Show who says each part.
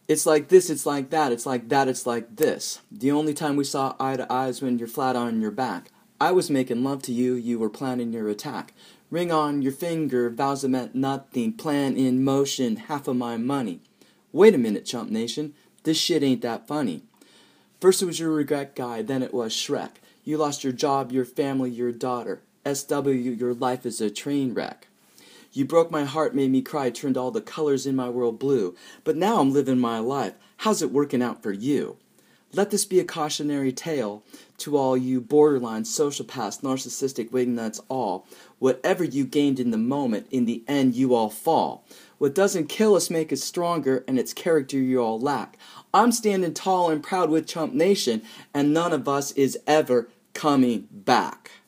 Speaker 1: It's like this, it's like that, it's like that, it's like this. The only time we saw eye to eye is when you're flat on your back. I was making love to you, you were planning your attack. Ring on your finger, vows that meant nothing, plan in motion, half of my money. Wait a minute, Chump Nation, this shit ain't that funny. First it was your regret guy, then it was Shrek. You lost your job, your family, your daughter. SW, your life is a train wreck. You broke my heart, made me cry, turned all the colors in my world blue. But now I'm living my life. How's it working out for you? Let this be a cautionary tale to all you borderline, sociopaths, narcissistic wingnuts all. Whatever you gained in the moment, in the end you all fall. What doesn't kill us make us stronger, and it's character you all lack. I'm standing tall and proud with Chump Nation, and none of us is ever coming back.